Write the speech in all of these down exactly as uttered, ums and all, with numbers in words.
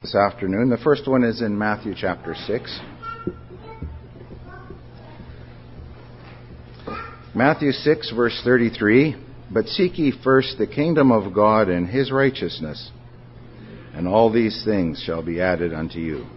this afternoon. The first one is in Matthew chapter six. Matthew six, verse thirty-three. But seek ye first the kingdom of God and his righteousness, and all these things shall be added unto you.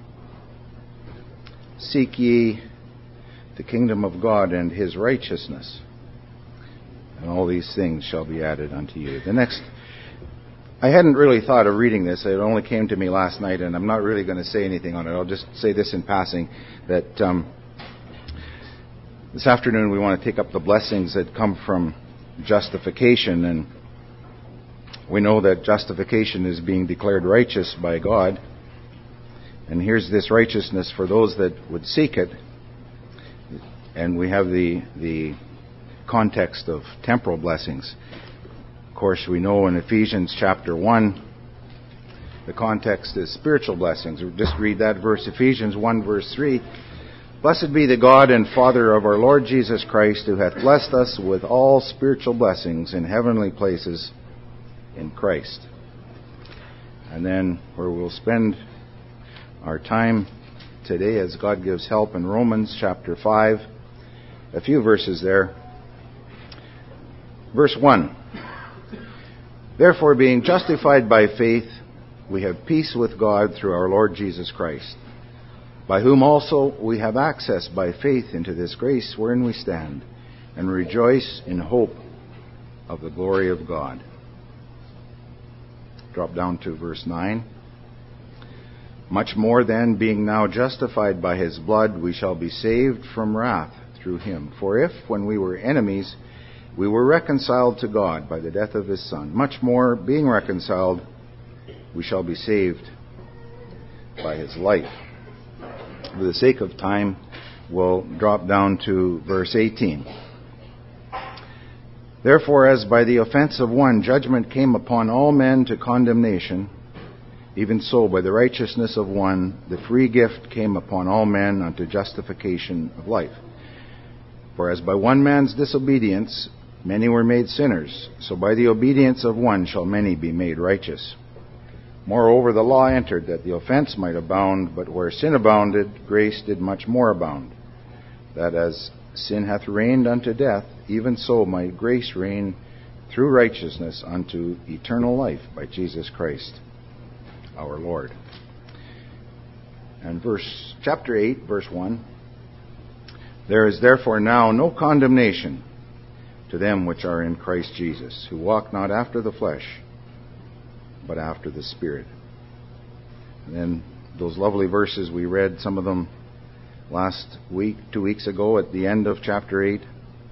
Seek ye the kingdom of God and his righteousness, and all these things shall be added unto you. The next, I hadn't really thought of reading this. It only came to me last night, and I'm not really going to say anything on it. I'll just say this in passing, that um, this afternoon we want to take up the blessings that come from justification. And we know that justification is being declared righteous by God. And here's this righteousness for those that would seek it. And we have the the context of temporal blessings. Of course, we know in Ephesians chapter one, the context is spiritual blessings. We'll just read that verse, Ephesians one, verse three. Blessed be the God and Father of our Lord Jesus Christ, who hath blessed us with all spiritual blessings in heavenly places in Christ. And then where we'll spend our time today, as God gives help, in Romans chapter five, a few verses there. Verse one. Therefore, being justified by faith, we have peace with God through our Lord Jesus Christ, by whom also we have access by faith into this grace wherein we stand, and rejoice in hope of the glory of God. Drop down to verse nine. Much more then, being now justified by his blood, we shall be saved from wrath through him. For if, when we were enemies, we were reconciled to God by the death of his Son, much more, being reconciled, we shall be saved by his life. For the sake of time, we'll drop down to verse eighteen. Therefore, as by the offense of one judgment came upon all men to condemnation, even so by the righteousness of one the free gift came upon all men unto justification of life. For as by one man's disobedience many were made sinners, so by the obedience of one shall many be made righteous. Moreover, the law entered that the offense might abound, but where sin abounded, grace did much more abound, that as sin hath reigned unto death, even so might grace reign through righteousness unto eternal life by Jesus Christ our Lord. And verse chapter eight, verse one. There is therefore now no condemnation to them which are in Christ Jesus, who walk not after the flesh, but after the Spirit. And then those lovely verses we read, some of them last week, two weeks ago, at the end of chapter eight.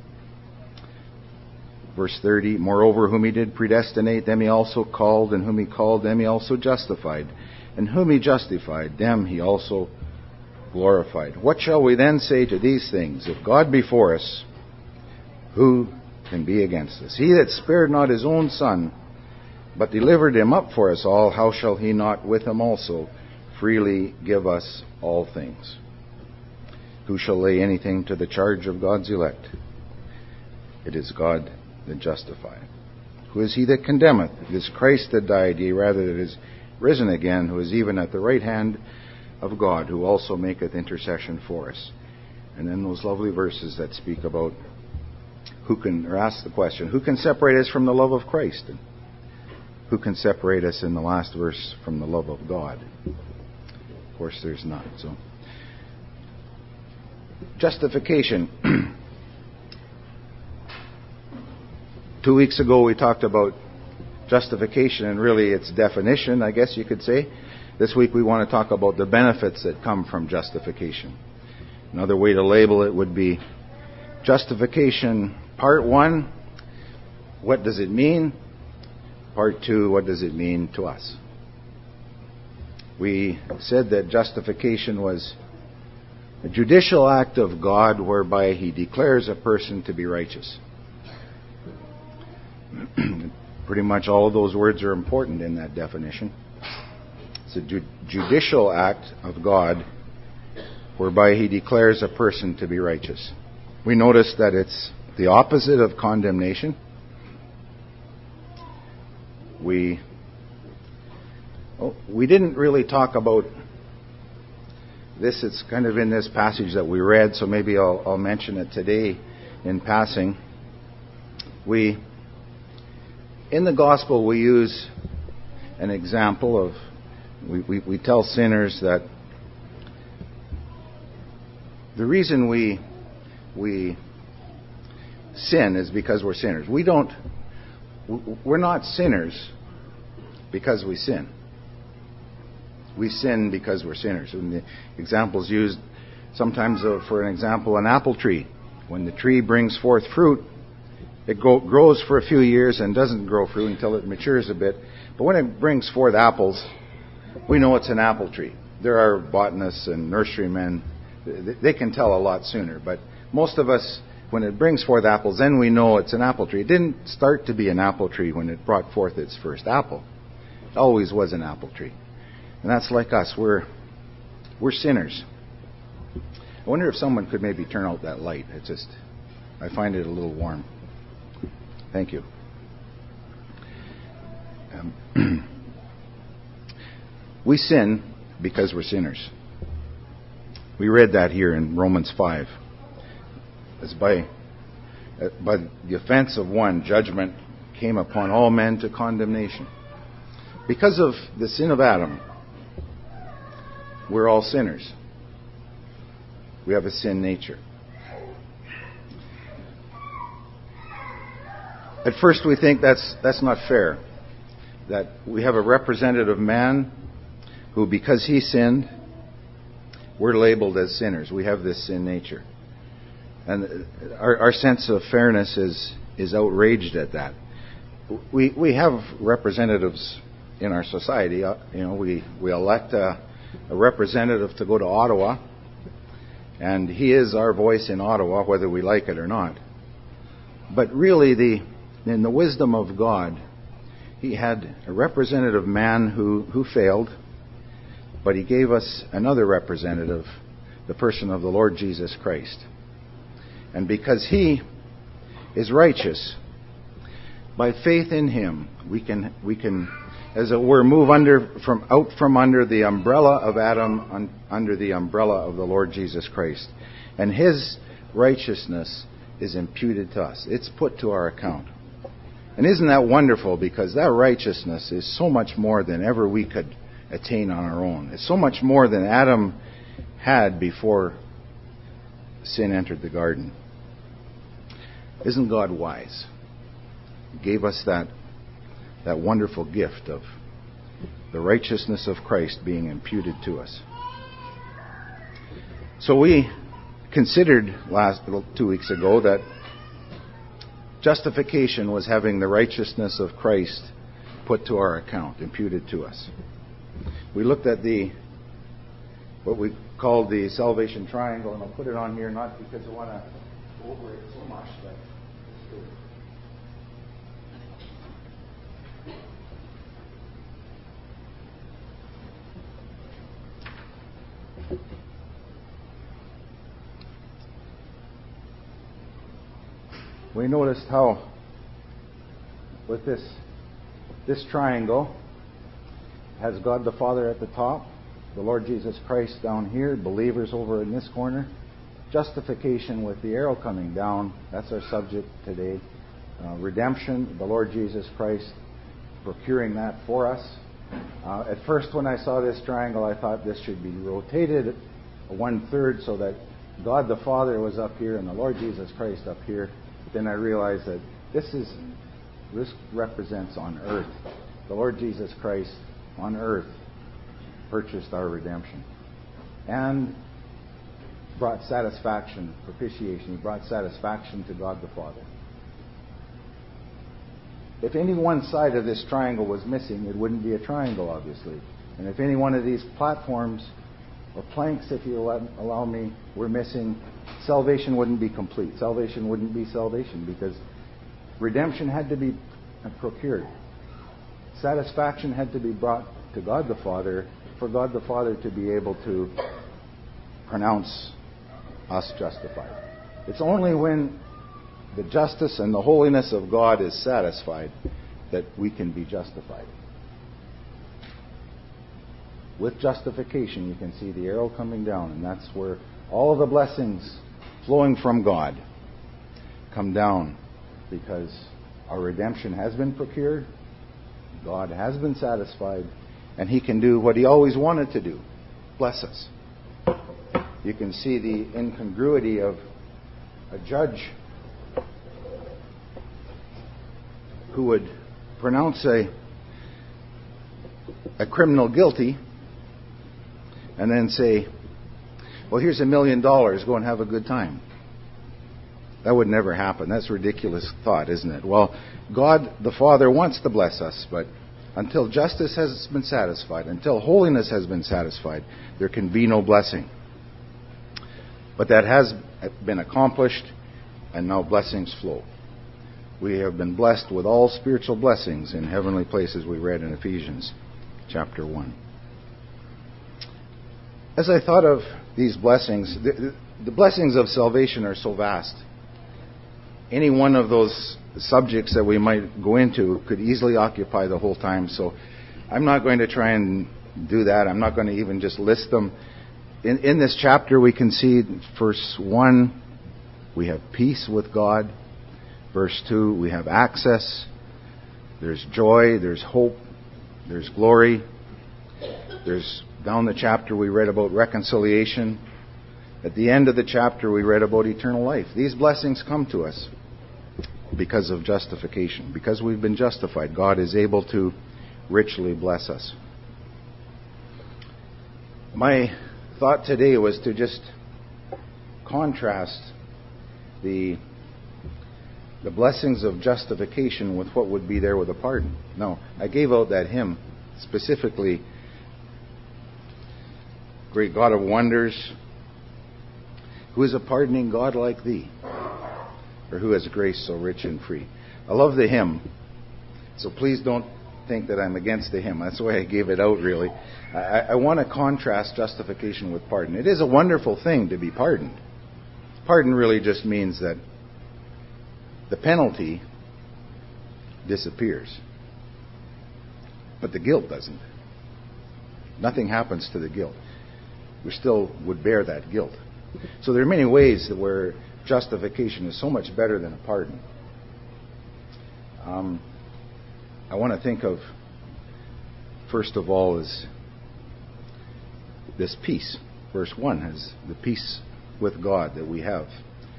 Verse thirty, moreover, whom he did predestinate, them he also called, and whom he called, them he also justified. And whom he justified, them he also glorified. What shall we then say to these things? If God be for us, who can be against us? He that spared not his own Son, but delivered him up for us all, how shall he not with him also freely give us all things? Who shall lay anything to the charge of God's elect? It is God that justifieth. Who is he that condemneth? It is Christ that died, yea, rather that is risen again, who is even at the right hand of God, who also maketh intercession for us. And then those lovely verses that speak about who can, or ask the question, who can separate us from the love of Christ? And who can separate us, in the last verse, from the love of God? Of course, there's none. So, justification. Two weeks ago we talked about justification and really its definition, I guess you could say. This week we want to talk about the benefits that come from justification. Another way to label it would be justification part one, what does it mean? Part two, what does it mean to us? We said that justification was a judicial act of God whereby he declares a person to be righteous. Pretty much all of those words are important in that definition. It's a ju- judicial act of God whereby he declares a person to be righteous. We notice that it's the opposite of condemnation. We Well, we didn't really talk about this. It's kind of in this passage that we read, so maybe I'll, I'll mention it today in passing. We, in the gospel, we use an example of, we, we, we tell sinners that the reason we we sin is because we're sinners. We don't, we're not sinners because we sin. We sin because we're sinners. And the examples used sometimes, uh, for an example, an apple tree. When the tree brings forth fruit, it go, grows for a few years and doesn't grow fruit until it matures a bit. But when it brings forth apples, we know it's an apple tree. There are botanists and nurserymen. They can tell a lot sooner. But most of us, when it brings forth apples, then we know it's an apple tree. It didn't start to be an apple tree when it brought forth its first apple. It always was an apple tree. And that's like us. We're we're sinners. I wonder if someone could maybe turn out that light. It's just, I find it a little warm. Thank you. Um, we sin because we're sinners. We read that here in Romans five. As by, by the offense of one, judgment came upon all men to condemnation. Because of the sin of Adam, we're all sinners. We have a sin nature. At first we think that's that's not fair. That we have a representative man who, because he sinned, we're labeled as sinners. We have this sin nature. And our, our sense of fairness is is outraged at that. We we have representatives in our society. Uh, you know, we, we elect a, a representative to go to Ottawa, and he is our voice in Ottawa, whether we like it or not. But really, the in the wisdom of God, He had a representative man who, who failed, but He gave us another representative, the person of the Lord Jesus Christ. And because He is righteous, by faith in Him, we can we can, as it were, move under from out from under the umbrella of Adam un, under the umbrella of the Lord Jesus Christ, and His righteousness is imputed to us. It's put to our account. And isn't that wonderful? Because that righteousness is so much more than ever we could attain on our own. It's so much more than Adam had before sin entered the garden. Isn't God wise? He gave us that, that wonderful gift of the righteousness of Christ being imputed to us. So we considered last two weeks ago that justification was having the righteousness of Christ put to our account, imputed to us. We looked at the what we called the salvation triangle, and I'll put it on here not because I want to go over it so much, but we noticed how with this this triangle has God the Father at the top, the Lord Jesus Christ down here, believers over in this corner, justification with the arrow coming down. That's our subject today. Uh, redemption, the Lord Jesus Christ procuring that for us. Uh, at first when I saw this triangle, I thought this should be rotated one third so that God the Father was up here and the Lord Jesus Christ up here. But then I realized that this is this represents on earth. The Lord Jesus Christ on earth purchased our redemption and brought satisfaction, propitiation. He brought satisfaction to God the Father. If any one side of this triangle was missing, it wouldn't be a triangle, obviously. And if any one of these platforms or planks, if you allow me, were missing, salvation wouldn't be complete. Salvation wouldn't be salvation because redemption had to be procured. Satisfaction had to be brought to God the Father for God the Father to be able to pronounce us justified. It's only when the justice and the holiness of God is satisfied that we can be justified. with justification, you can see the arrow coming down, and that's where all of the blessings flowing from God come down, because our redemption has been procured, God has been satisfied, and He can do what He always wanted to do, bless us. You can see the incongruity of a judge who would pronounce a, a criminal guilty and then say, well, here's a million dollars, go and have a good time. That would never happen. That's a ridiculous thought, isn't it? Well, God the Father wants to bless us, but until justice has been satisfied, until holiness has been satisfied, there can be no blessing. But that has been accomplished, and now blessings flow. We have been blessed with all spiritual blessings in heavenly places, we read in Ephesians chapter one. As I thought of these blessings, the, the blessings of salvation are so vast. Any one of those subjects that we might go into could easily occupy the whole time, so I'm not going to try and do that. I'm not going to even just list them. In, in this chapter, we can see verse one, we have peace with God. Verse two, we have access. There's joy, there's hope, there's glory. There's, down the chapter, we read about reconciliation. At the end of the chapter, we read about eternal life. These blessings come to us because of justification. Because we've been justified, God is able to richly bless us. My thought today was to just contrast the the blessings of justification with what would be there with a pardon. Now, I gave out that hymn specifically, Great God of Wonders, who is a pardoning God like thee, or who has grace so rich and free. I love the hymn, so please don't think that I'm against the hymn. That's why I gave it out, really. I, I want to contrast justification with pardon. It is a wonderful thing to be pardoned. Pardon really just means that the penalty disappears, but the guilt doesn't. Nothing happens to the guilt. We still would bear that guilt. So there are many ways that where justification is so much better than a pardon. Um, I want to think of, first of all, is this peace. Verse one has the peace with God that we have,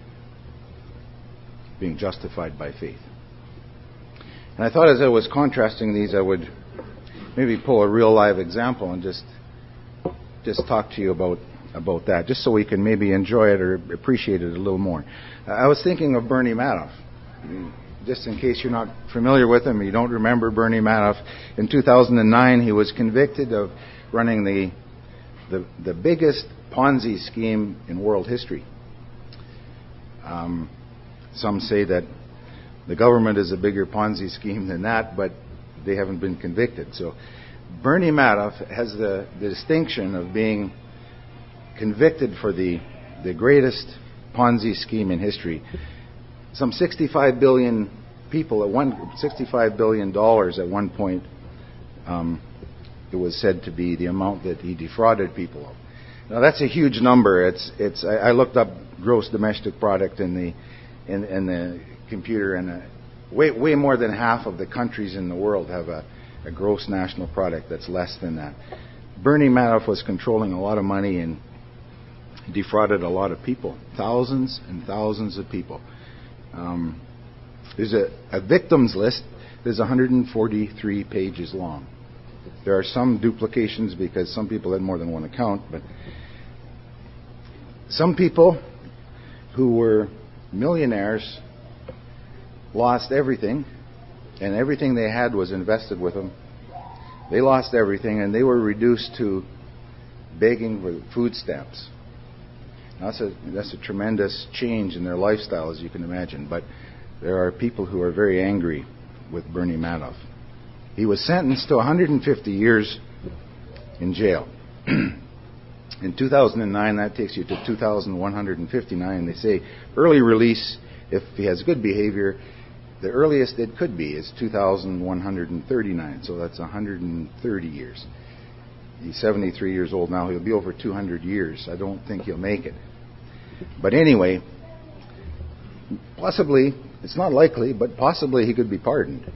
being justified by faith. And I thought as I was contrasting these, I would maybe pull a real live example and just just talk to you about about that, just so we can maybe enjoy it or appreciate it a little more. I was thinking of Bernie Madoff. Just in case you're not familiar with him, you don't remember Bernie Madoff. In two thousand nine, he was convicted of running the the, the biggest Ponzi scheme in world history. Um, Some say that the government is a bigger Ponzi scheme than that, but they haven't been convicted. So Bernie Madoff has the, the distinction of being convicted for the, the greatest Ponzi scheme in history. Some sixty-five billion people at one, sixty-five billion dollars at one point, um, it was said to be the amount that he defrauded people of. Now that's a huge number. It's, it's, I, I looked up gross domestic product in the In, in the computer, and uh, way way more than half of the countries in the world have a, a gross national product that's less than that. Bernie Madoff was controlling a lot of money and defrauded a lot of people, thousands and thousands of people. Um, there's a, a victims list that's one hundred forty-three pages long. There are some duplications because some people had more than one account, but some people who were millionaires lost everything, and everything they had was invested with them. They lost everything, and they were reduced to begging for food stamps. That's a that's a tremendous change in their lifestyle, as you can imagine. But there are people who are very angry with Bernie Madoff. He was sentenced to one hundred fifty years in jail. In two thousand nine, that takes you to two thousand one hundred fifty-nine. They say early release, if he has good behavior, the earliest it could be is two thousand one hundred thirty-nine. So that's one hundred thirty years. He's seventy-three years old now. He'll be over two hundred years. I don't think he'll make it. But anyway, possibly, it's not likely, but possibly he could be pardoned.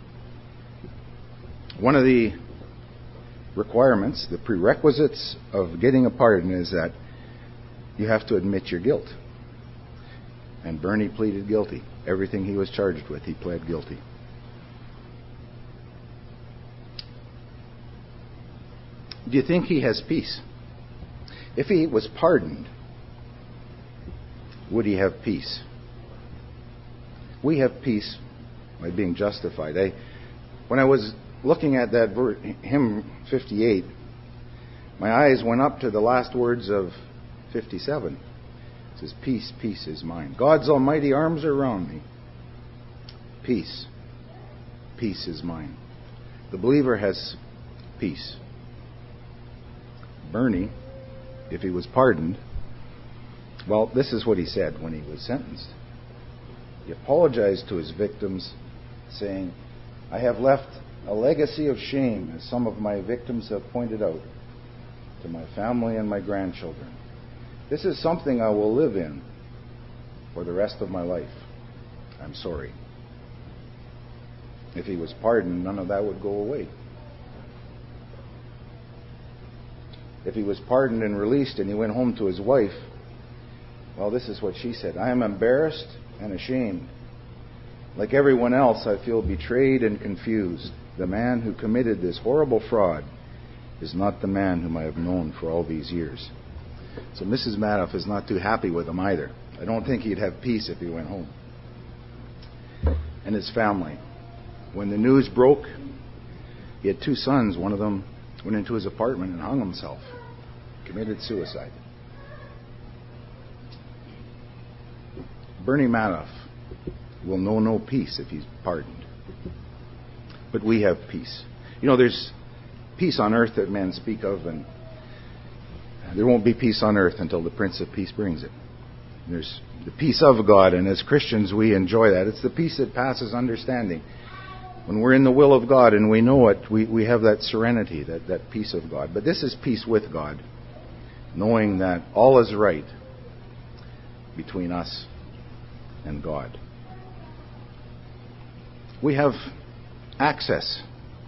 One of the requirements, the prerequisites of getting a pardon is that you have to admit your guilt. And Bernie pleaded guilty. Everything he was charged with, he pled guilty. Do you think he has peace? If he was pardoned, would he have peace? We have peace by being justified. I, when I was looking at that ver- hymn fifty-eight, my eyes went up to the last words of fifty-seven. It says, peace, peace is mine. God's almighty arms are around me. Peace, peace is mine. The believer has peace. Bernie, if he was pardoned, well, this is what he said when he was sentenced. He apologized to his victims, saying, I have left a legacy of shame, as some of my victims have pointed out, to my family and my grandchildren. This is something I will live in for the rest of my life. I'm sorry. If he was pardoned, none of that would go away. If he was pardoned and released and he went home to his wife, well, this is what she said. I am embarrassed and ashamed. Like everyone else, I feel betrayed and confused. The man who committed this horrible fraud is not the man whom I have known for all these years. So Missus Madoff is not too happy with him either. I don't think he'd have peace if he went home. And his family. When the news broke, he had two sons. One of them went into his apartment and hung himself. Committed suicide. Bernie Madoff will know no peace if he's pardoned. But we have peace. You know, there's peace on earth that men speak of, and there won't be peace on earth until the Prince of Peace brings it. There's the peace of God, and as Christians we enjoy that. It's the peace that passes understanding. When we're in the will of God and we know it, we, we have that serenity, that, that peace of God. But this is peace with God, knowing that all is right between us and God. We have access.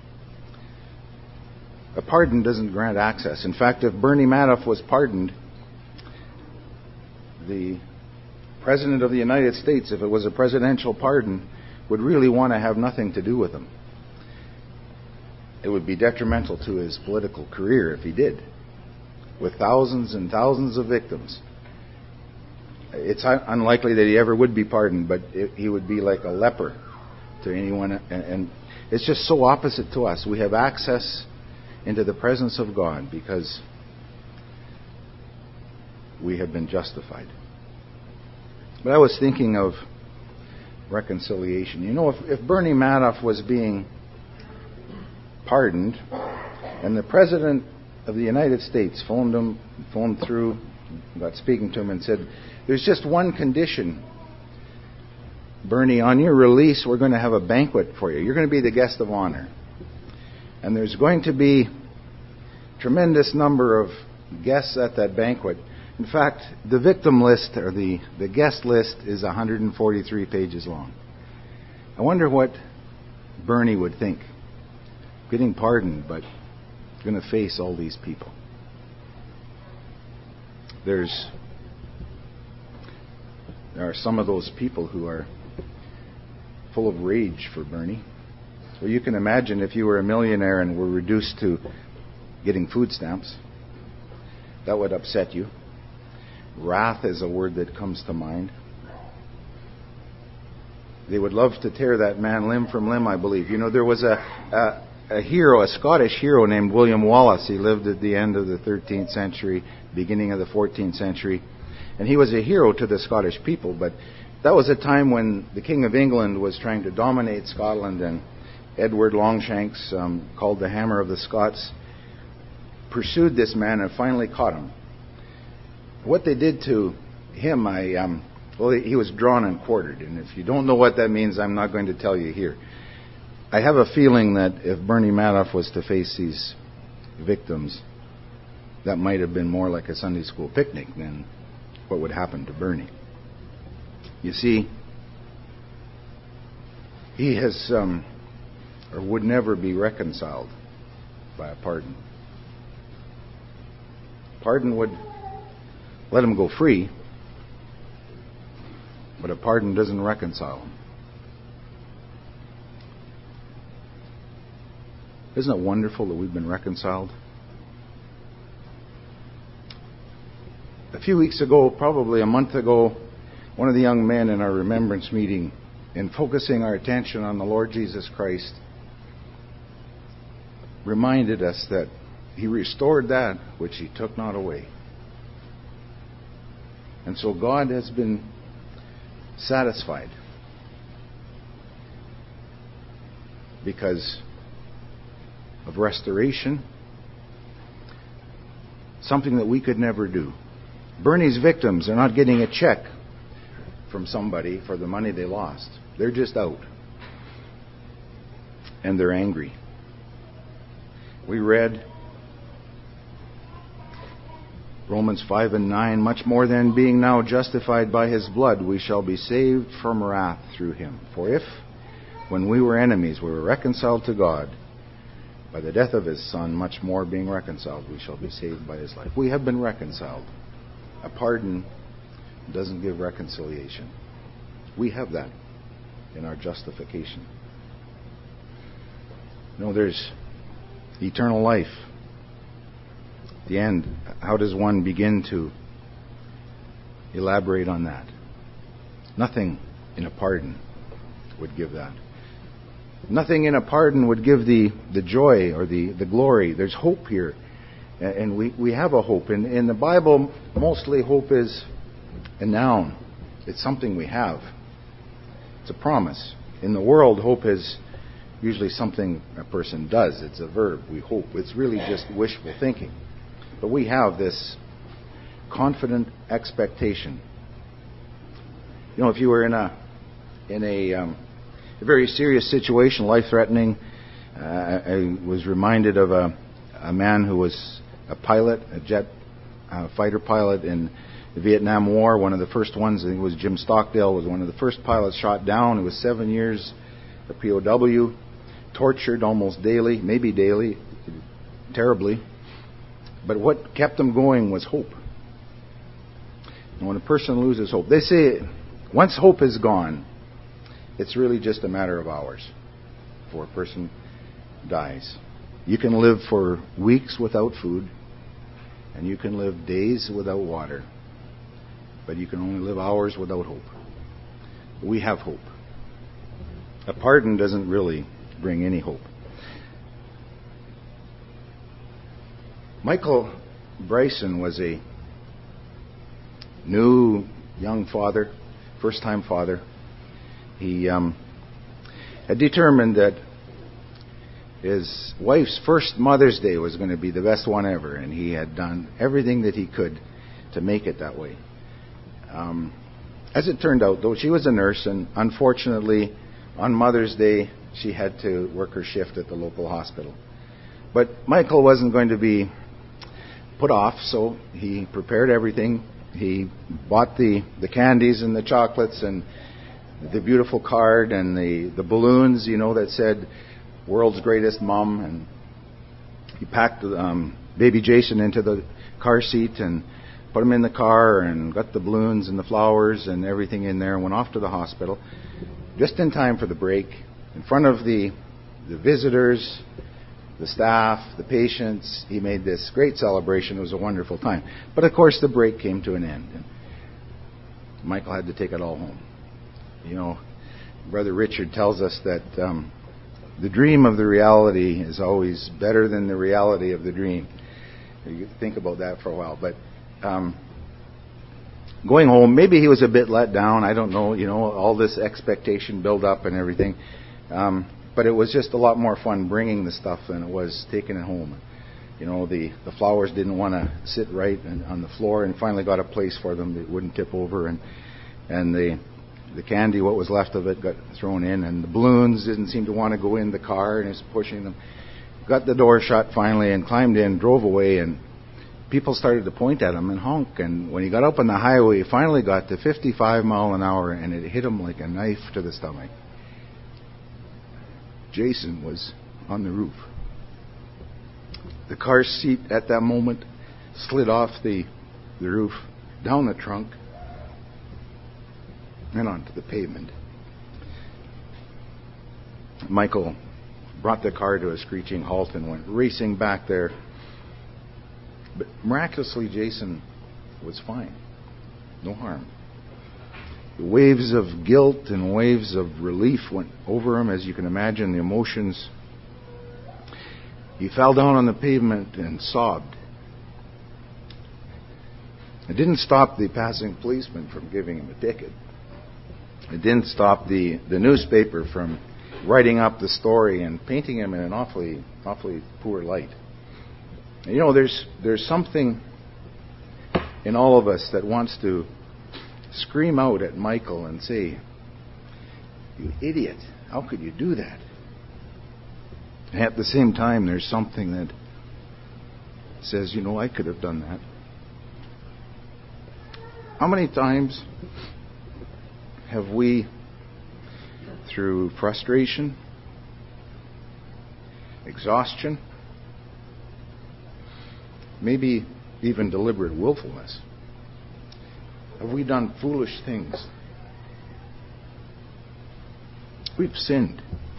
A pardon doesn't grant access. In fact, if Bernie Madoff was pardoned, the President of the United States, if it was a presidential pardon, would really want to have nothing to do with him. It would be detrimental to his political career if he did, with thousands and thousands of victims. It's unlikely that he ever would be pardoned, but it, he would be like a leper to anyone. And, and it's just so opposite to us. We have access into the presence of God because we have been justified. But I was thinking of reconciliation. You know, if, if Bernie Madoff was being pardoned and the President of the United States phoned him, phoned through, got speaking to him and said, there's just one condition, Bernie, on your release we're going to have a banquet for you. You're going to be the guest of honor. And there's going to be a tremendous number of guests at that banquet. In fact, the victim list, or the, the guest list, is one hundred forty-three pages long. I wonder what Bernie would think. Getting pardoned, but going to face all these people. There's, there are some of those people who are full of rage for Bernie. Well, you can imagine if you were a millionaire and were reduced to getting food stamps, that would upset you. Wrath is a word that comes to mind. They would love to tear that man limb from limb, I believe. You know, there was a, a, a hero, a Scottish hero named William Wallace. He lived at the end of the thirteenth century, beginning of the fourteenth century. And he was a hero to the Scottish people. But that was a time when the King of England was trying to dominate Scotland, and Edward Longshanks, um, called the Hammer of the Scots, pursued this man and finally caught him. What they did to him, I um, well, he was drawn and quartered. And if you don't know what that means, I'm not going to tell you here. I have a feeling that if Bernie Madoff was to face these victims, that might have been more like a Sunday school picnic than what would happen to Bernie. You see, he has, um, or would never be reconciled by a pardon. Pardon would let him go free, but a pardon doesn't reconcile him. Isn't it wonderful that we've been reconciled? A few weeks ago, probably a month ago, one of the young men in our remembrance meeting, in focusing our attention on the Lord Jesus Christ, reminded us that He restored that which He took not away. And so God has been satisfied because of restoration, something that we could never do. Bernie's victims are not getting a check from somebody for the money they lost. They're just out. And they're angry. We read Romans five and nine, much more than being now justified by His blood, we shall be saved from wrath through Him. For if, when we were enemies, we were reconciled to God by the death of His Son, much more being reconciled, we shall be saved by His life. We have been reconciled. A pardon doesn't give reconciliation. We have that in our justification. You know, there's eternal life. At the end, how does one begin to elaborate on that? Nothing in a pardon would give that. Nothing in a pardon would give the, the joy or the, the glory. There's hope here. And we, we have a hope. In, in the Bible, mostly hope is a noun. It's something we have. It's a promise. In the world, hope is usually something a person does. It's a verb. We hope. It's really just wishful thinking. But we have this confident expectation. You know, if you were in a in a, um, a very serious situation, life-threatening, uh, I was reminded of a, a man who was a pilot, a jet uh, fighter pilot in the Vietnam War. One of the first ones, I think it was Jim Stockdale, was one of the first pilots shot down. He was seven years a P O W, tortured almost daily, maybe daily, terribly. But what kept him going was hope. And when a person loses hope, they say once hope is gone, it's really just a matter of hours before a person dies. You can live for weeks without food, and you can live days without water, but you can only live hours without hope. We have hope. A pardon doesn't really bring any hope. Michael Bryson was a new young father, first-time father. He um, had determined that his wife's first Mother's Day was going to be the best one ever, and he had done everything that he could to make it that way. Um, as it turned out, though, she was a nurse, and unfortunately, on Mother's Day, she had to work her shift at the local hospital. But Michael wasn't going to be put off, so he prepared everything. He bought the, the candies and the chocolates and the beautiful card and the, the balloons, you know, that said, World's Greatest Mom. And he packed um, baby Jason into the car seat and put him in the car and got the balloons and the flowers and everything in there and went off to the hospital just in time for the break, in front of the the visitors, the staff, the patients. He made this great celebration. It was a wonderful time. But of course the break came to an end, and Michael had to take it all home. You know, Brother Richard tells us that um, the dream of the reality is always better than the reality of the dream. You think about that for a while. But um, going home, maybe he was a bit let down. I don't know. You know, all this expectation build up and everything. Um, but it was just a lot more fun bringing the stuff than it was taking it home. You know, the, the flowers didn't want to sit right on the floor, and finally got a place for them that wouldn't tip over. And and the the candy, what was left of it, got thrown in, and the balloons didn't seem to want to go in the car, and he was pushing them. got the door shut finally and climbed in, drove away, and people started to point at him and honk. And when he got up on the highway, he finally got to fifty-five mile an hour, and it hit him like a knife to the stomach. Jason was on the roof. The car seat at that moment slid off the, the roof, down the trunk, and onto the pavement. Michael brought the car to a screeching halt and went racing back there. But miraculously, Jason was fine. No harm. The waves of guilt and waves of relief went over him, as you can imagine, the emotions. He fell down on the pavement and sobbed. It didn't stop the passing policeman from giving him a ticket. It didn't stop the, the newspaper from writing up the story and painting him in an awfully, awfully poor light. And you know, there's there's something in all of us that wants to scream out at Michael and say, "You idiot, how could you do that?" And at the same time, there's something that says, you know, I could have done that. How many times have we, through frustration, exhaustion, maybe even deliberate willfulness, have we done foolish things? We've sinned.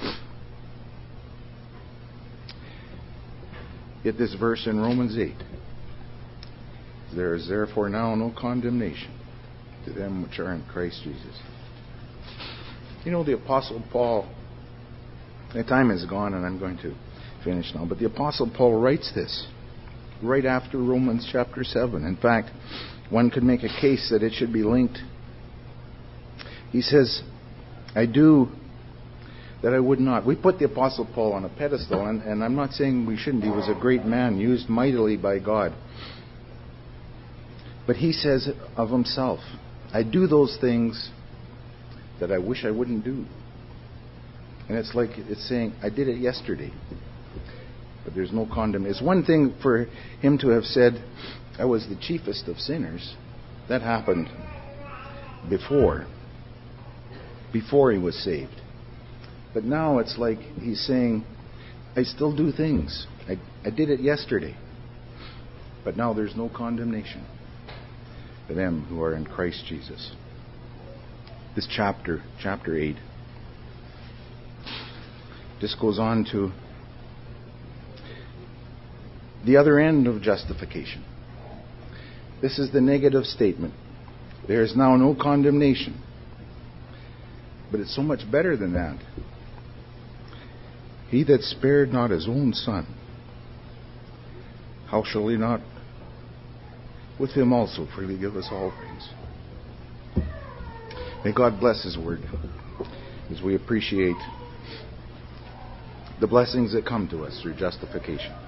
Yet this verse in Romans eight, there is therefore now no condemnation to them which are in Christ Jesus. You know, the Apostle Paul, the time is gone and I'm going to finish now, but the Apostle Paul writes this right after Romans chapter seven. In fact, one could make a case that it should be linked. He says, I do that I would not. We put the Apostle Paul on a pedestal, and, and I'm not saying we shouldn't. He was a great man, used mightily by God. But he says of himself, I do those things that I wish I wouldn't do. And it's like it's saying, I did it yesterday, but there's no condemnation. It's one thing for him to have said, I was the chiefest of sinners. That happened before, before he was saved. But now it's like he's saying, I still do things. I, I did it yesterday, but now there's no condemnation for them who are in Christ Jesus. This chapter, chapter eight, just goes on to the other end of justification. This is the negative statement. There is now no condemnation. But it's so much better than that. He that spared not his own son, how shall he not with him also freely give us all things? May God bless his word as we appreciate the blessings that come to us through justification.